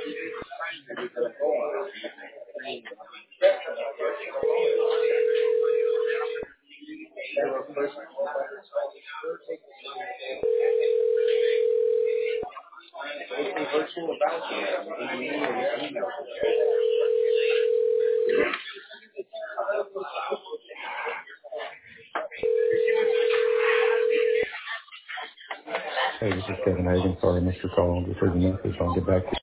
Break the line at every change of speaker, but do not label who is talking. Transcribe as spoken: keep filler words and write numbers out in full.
Hey, this is Kevin Hagan. Sorry, I missed your call. Just leave a message. I'll get back to you.